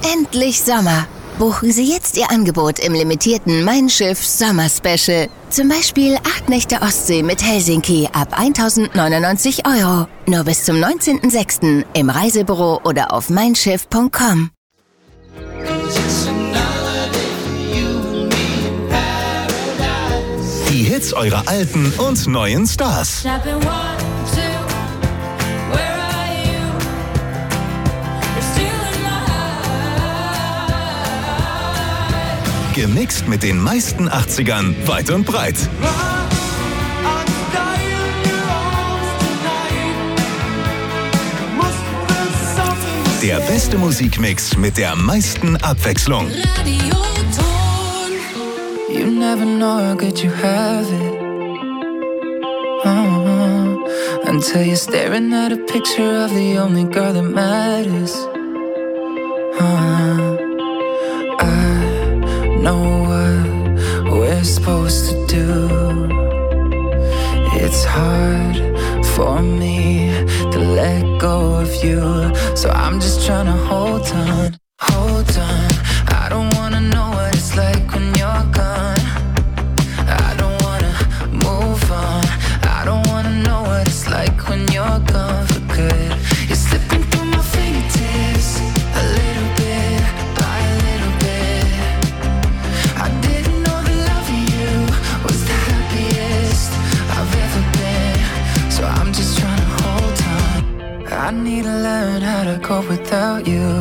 Endlich Sommer! Buchen Sie jetzt Ihr Angebot im limitierten Mein Schiff Sommer Special. Zum Beispiel 8 Nächte Ostsee mit Helsinki ab 1.099 €. Nur bis zum 19.06. im Reisebüro oder auf meinschiff.com. Die Hits eurer alten und neuen Stars. Gemixt mit den meisten 80ern weit und breit. Der beste Musikmix mit der meisten Abwechslung. You never know how good you have it. Until you're staring at a picture of the only girl that matters. I know what we're supposed to do. It's hard for me to let go of you, so I'm just trying to hold on, hold on. I don't wanna know what it's like when you're gone. I don't wanna move on. I don't wanna know what it's like when you're gone for good. You're slipping through my fingertips a little bit by a little bit. I didn't know the love of you was the happiest I've ever been, so I'm just trying to hold on. I need to learn how to cope without you.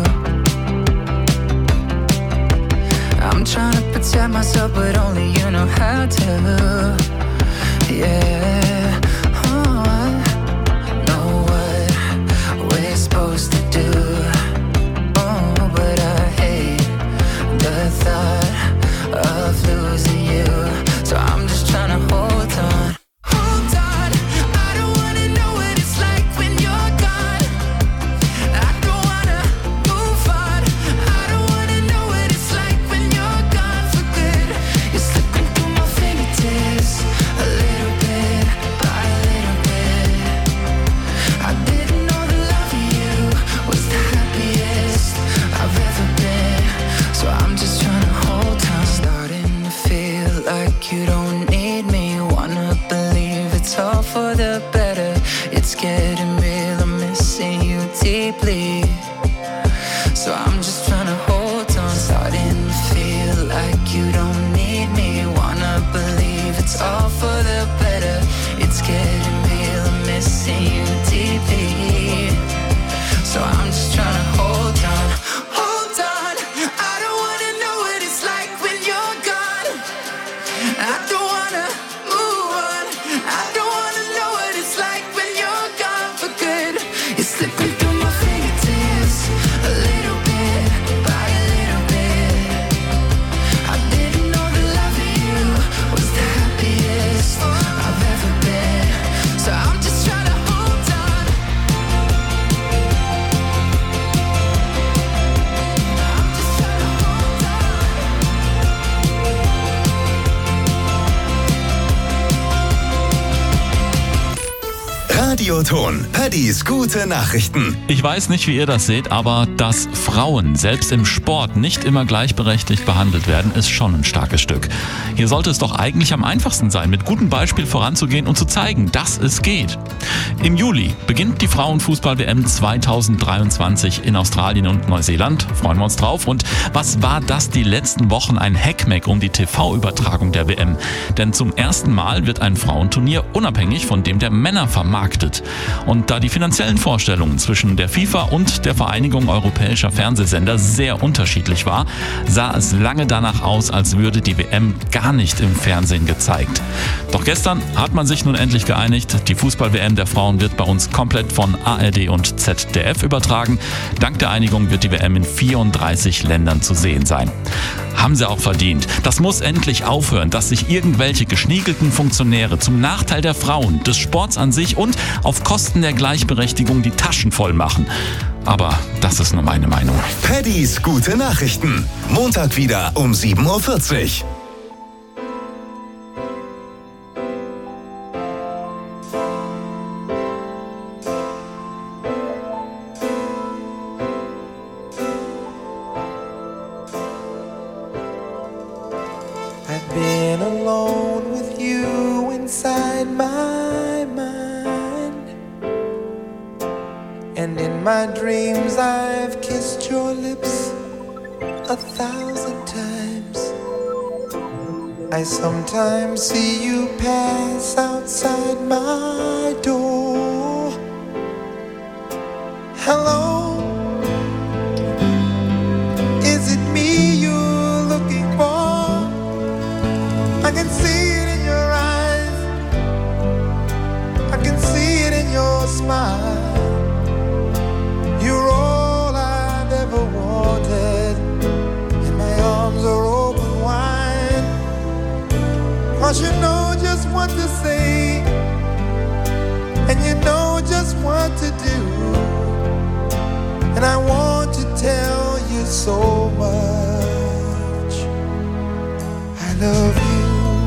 I'm trying to protect myself, but only you know how to. Yeah, I know what we're supposed to do. Oh, but I hate the thought of losing you. So I'm just trying to hold on. Hold on. I don't wanna know what it's like when you're gone. I don't wanna move on. I don't wanna know what it's like when you're gone for good. You're slipping through my fingertips a little bit by a little bit. I didn't know the love of you was the happiest I've ever been, so I'm just trying to hold on. Starting to feel like you don't need me. Wanna believe it's all for the better. It's getting real, I'm missing you deeply, so I'm just trying to hold on. Starting to feel like you don't need me. Wanna believe it's all for the better. It's getting real, I'm missing you deeply, so I'm just trying to hold on. Hold on. I don't wanna know what it's like when you're gone. I don't wanna move on. I don't wanna know what it's like when you're gone for good. You're slipping through my fingertips a little bit by a little bit. I didn't know the love of you was the happiest I've ever been, so I'm just trying to hold on. I'm just trying to hold on. Radioton. Paddys gute Nachrichten. Ich weiß nicht, wie ihr das seht, aber dass Frauen selbst im Sport nicht immer gleichberechtigt behandelt werden, ist schon ein starkes Stück. Hier sollte es doch eigentlich am einfachsten sein, mit gutem Beispiel voranzugehen und zu zeigen, dass es geht. Im Juli beginnt die Frauenfußball-WM 2023 in Australien und Neuseeland. Freuen wir uns drauf. Und was war das die letzten Wochen? Ein Heckmeck um die TV-Übertragung der WM. Denn zum ersten Mal wird ein Frauenturnier unabhängig von dem der Männer vermarktet. Und da die finanziellen Vorstellungen zwischen der FIFA und der Vereinigung europäischer Fernsehsender sehr unterschiedlich war, sah es lange danach aus, als würde die WM gar nicht im Fernsehen gezeigt. Doch gestern hat man sich nun endlich geeinigt. Die Fußball-WM der Frauen wird bei uns komplett von ARD und ZDF übertragen. Dank der Einigung wird die WM in 34 Ländern zu sehen sein. Haben sie auch verdient. Das muss endlich aufhören, dass sich irgendwelche geschniegelten Funktionäre zum Nachteil der Frauen, des Sports an sich und auf Kosten der Gleichberechtigung die Taschen voll machen. Aber das ist nur meine Meinung. Paddys gute Nachrichten. Montag wieder um 7.40 Uhr. alone with you inside my mind. And in my dreams I've kissed your lips 1,000 times. I sometimes see you pass outside my door. Hello, is it me you're looking for? I can see it in your eyes, I can see it in your smile. You're all I've ever wanted, and my arms are open wide. 'Cause you know just what to say, and you know just what to do. And I want to tell you so much, I love you.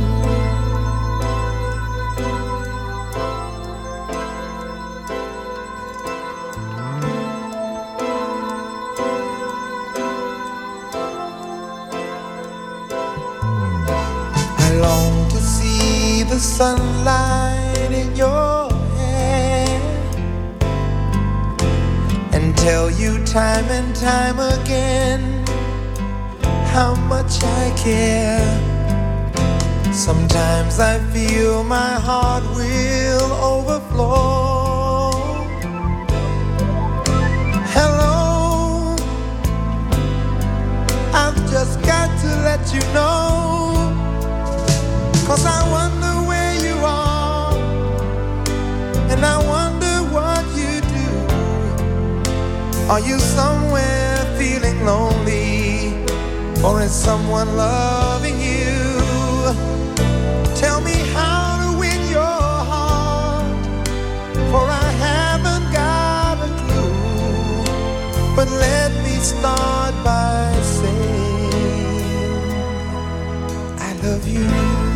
I long to see the sunlight in your hair and tell you time and time again how much I care. Sometimes I feel my heart will overflow. Hello, I've just got to let you know, 'cause I wonder where you are, and I wonder what you do. Are you somewhere feeling lonely, or is someone loving you? Tell me how to win your heart, for I haven't got a clue. But let me start by saying I love you.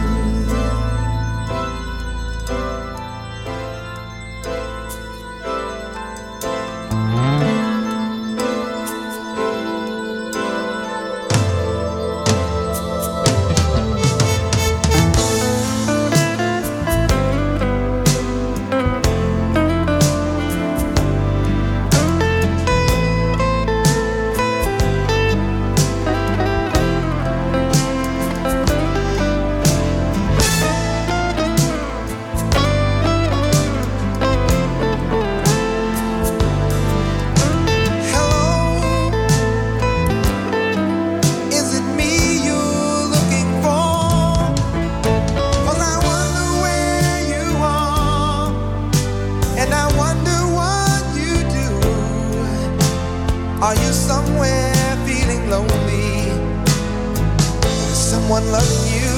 Are you somewhere feeling lonely? Is someone loving you?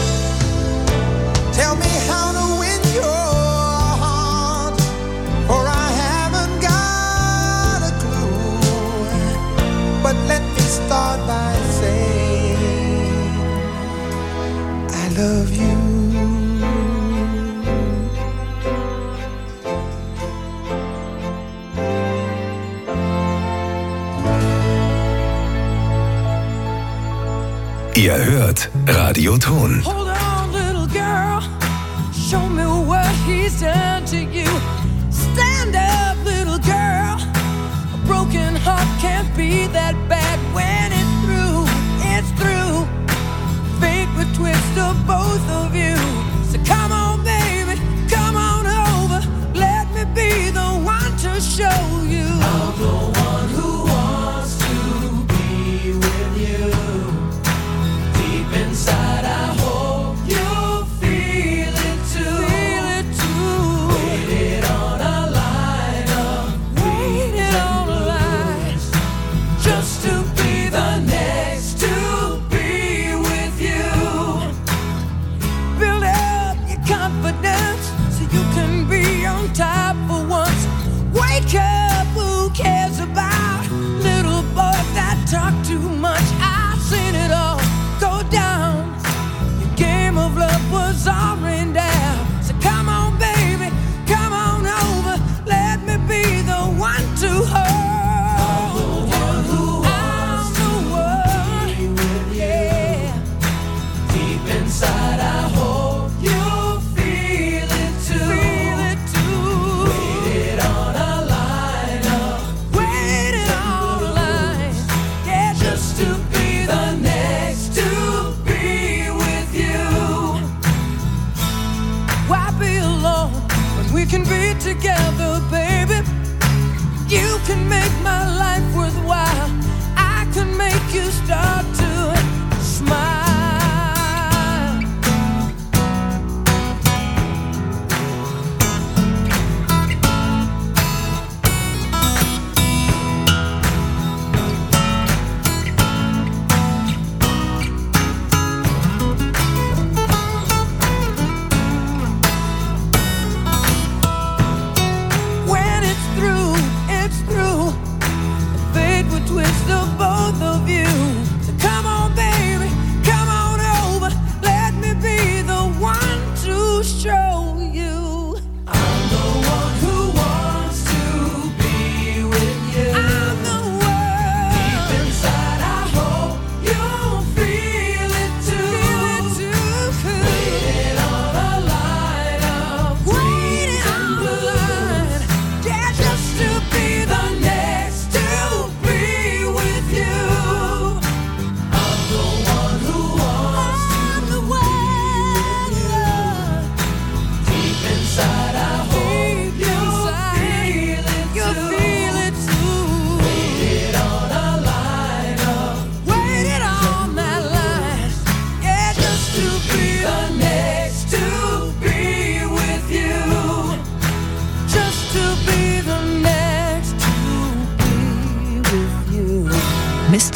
Tell me how to win your heart, for I haven't got a clue. But let me start by saying I love you. Ihr hört Radio Ton. Hold on, little girl, show me what he's done to you. Stand up, little girl, a broken heart can't be that bad when it's through, it's through. Fate would twist of both of you. So come on, baby, come on over, let me be the one to show you. I'm the one who wants to be with you. Inside, I hope you feel it too. Feel it too. Waited on a line up, waited on a line, just to be the next to be with you. Build up your confidence so you can be on top for once. Wake up, who cares about little boys that talk too much? I've seen it all go down. Your game of love was all rained down. So come on, baby, come on over. Let me be the one to hold. I'm the one who wants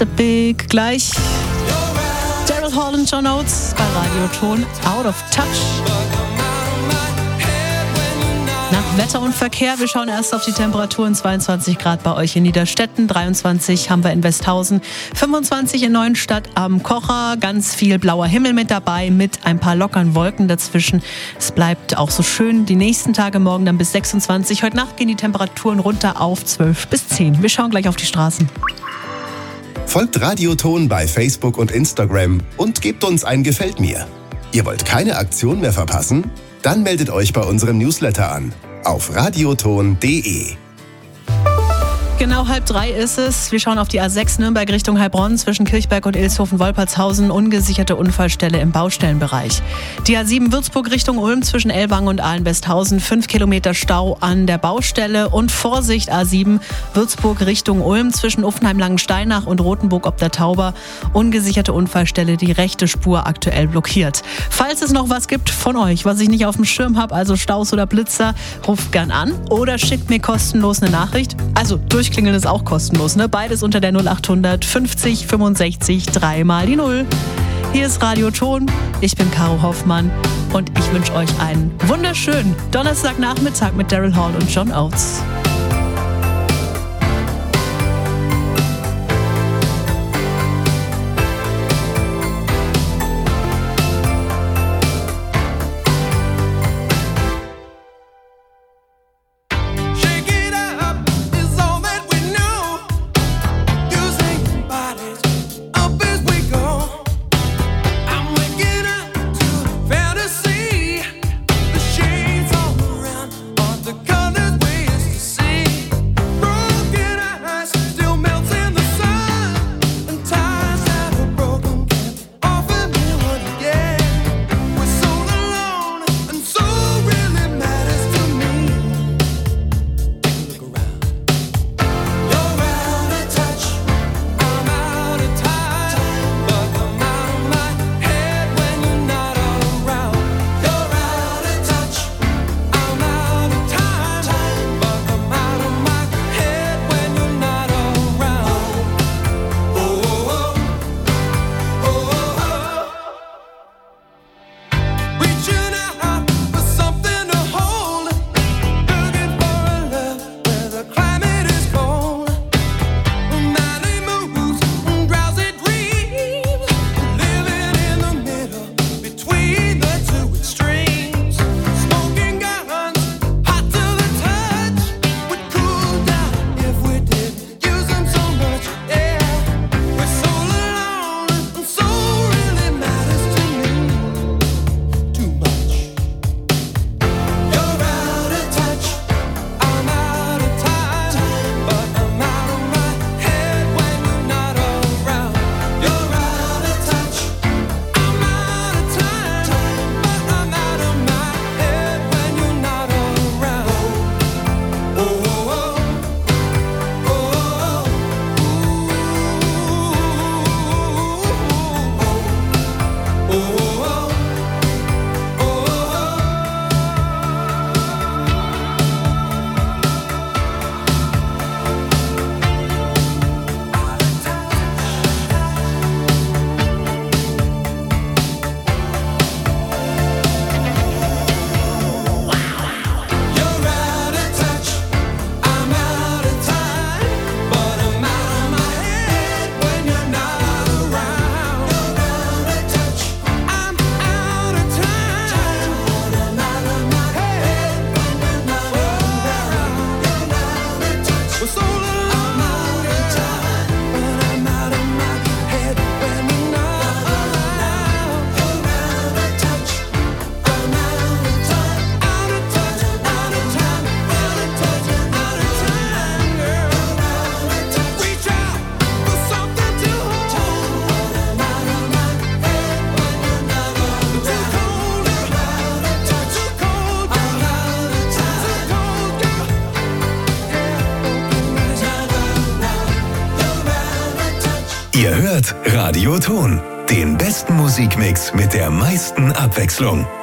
Mr. Big. Gleich Daryl Hall und John Oates bei Radioton Out of Touch. Nach Wetter und Verkehr, wir schauen erst auf die Temperaturen. 22 Grad bei euch in Niederstetten, 23 haben wir in Westhausen, 25 in Neuenstadt am Kocher, ganz viel blauer Himmel mit dabei, mit ein paar lockeren Wolken dazwischen. Es bleibt auch so schön die nächsten Tage, morgen dann bis 26. Heute Nacht gehen die Temperaturen runter auf 12 bis 10. Wir schauen gleich auf die Straßen. Folgt Radioton bei Facebook und Instagram und gebt uns ein Gefällt mir. Ihr wollt keine Aktion mehr verpassen? Dann meldet euch bei unserem Newsletter an auf radioton.de. Genau 2:30 ist es. Wir schauen auf die A6 Nürnberg Richtung Heilbronn zwischen Kirchberg und Ilshofen-Wolpertshausen. Ungesicherte Unfallstelle im Baustellenbereich. Die A7 Würzburg Richtung Ulm zwischen Ellwangen und Ahlen-Westhausen. 5 Kilometer Stau an der Baustelle. Und Vorsicht A7 Würzburg Richtung Ulm zwischen Uffenheim-Langensteinach und Rothenburg ob der Tauber. Ungesicherte Unfallstelle, die rechte Spur aktuell blockiert. Falls es noch was gibt von euch, was ich nicht auf dem Schirm habe, also Staus oder Blitzer, ruft gern an oder schickt mir kostenlos eine Nachricht. Also Durchklingeln ist auch kostenlos, ne? Beides unter der 0800 50 65 3 mal die 0. Hier ist Radioton, ich bin Caro Hoffmann und ich wünsche euch einen wunderschönen Donnerstagnachmittag mit Daryl Hall und John Oates. Ihr hört Radioton, den besten Musikmix mit der meisten Abwechslung.